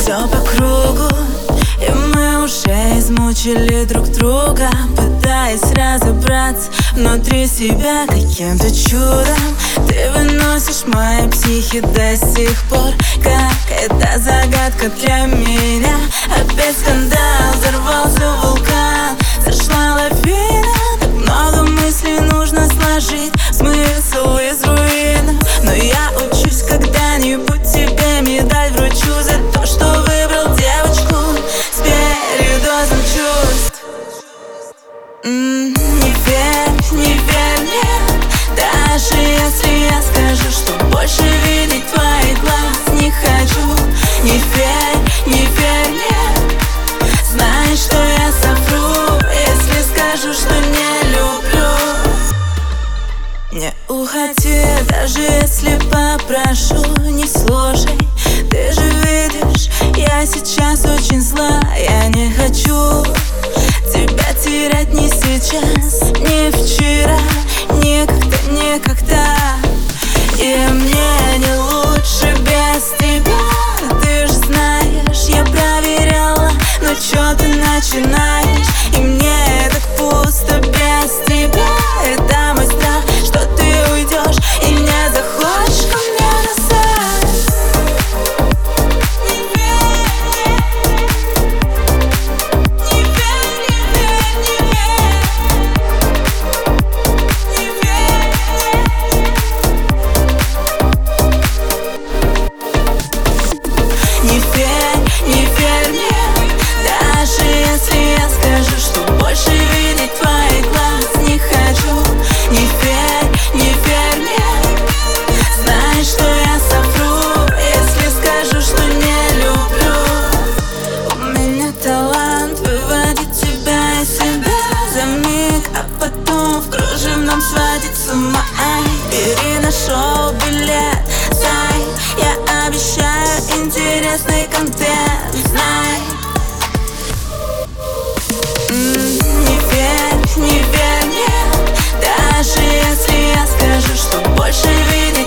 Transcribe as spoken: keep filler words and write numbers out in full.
Все по кругу, и мы уже измучили друг друга, пытаясь разобраться внутри себя каким-то чудом. Ты выносишь мои психи до сих пор, как это загадка для меня. Опять скандал, взорвался вулкан, сошла лавина. Так много мыслей нужно сложить, смысл из руин. Но я учусь когда-нибудь тебе медаль вручу за то, что выбрал девочку с передозом чувств. М-м, не верь, не верь мне, даже если я скажу, что больше видеть твоих глаз не хочу. Не верь, не верь мне, знай, что я совру, если скажу, что не люблю. Не уходи, даже если попрошу, не слушай. Ты же видишь, я сейчас очень зла. Я не хочу тебя терять ни сейчас, ни вчера, никогда, никогда. И мне не лучше без тебя. Ты же знаешь, я проверяла, но чё ты начинаешь? И мне так пусто без тебя. Это мой страх, что ты уйдешь и не захочешь ко мне назад. Не верь, не верь, не верь, не верь, не верь, не верь мне, даже если я скажу, что больше видеть твоих глаз не хочу. Не верь, не верь мне, знай, что я совру, если скажу, что не люблю. У меня талант выводить тебя из себя за миг, а потом в кружевном сводить с ума. Ай, бери на шоу билет, зай, я обещаю интересный контент, знай. М-м, не верь, не верь мне, даже если я скажу, что больше видеть